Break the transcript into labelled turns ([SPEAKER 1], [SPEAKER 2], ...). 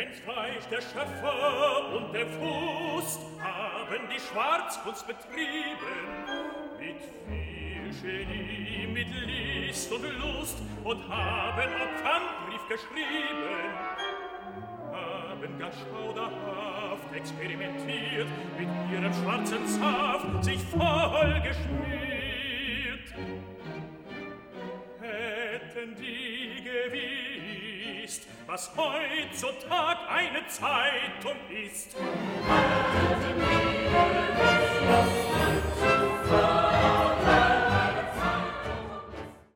[SPEAKER 1] Fleisch der Schöpfer und der Frust haben die Schwarzkunst betrieben, mit viel Genie, mit List und Lust, und haben Opfernbrief geschrieben, haben gar schauderhaft experimentiert, mit ihrem schwarzen Saft sich voll geschmiert. Hätten die gewusst, was heutzutage eine Zeitung ist. Hätten die gewusst, was heutzutage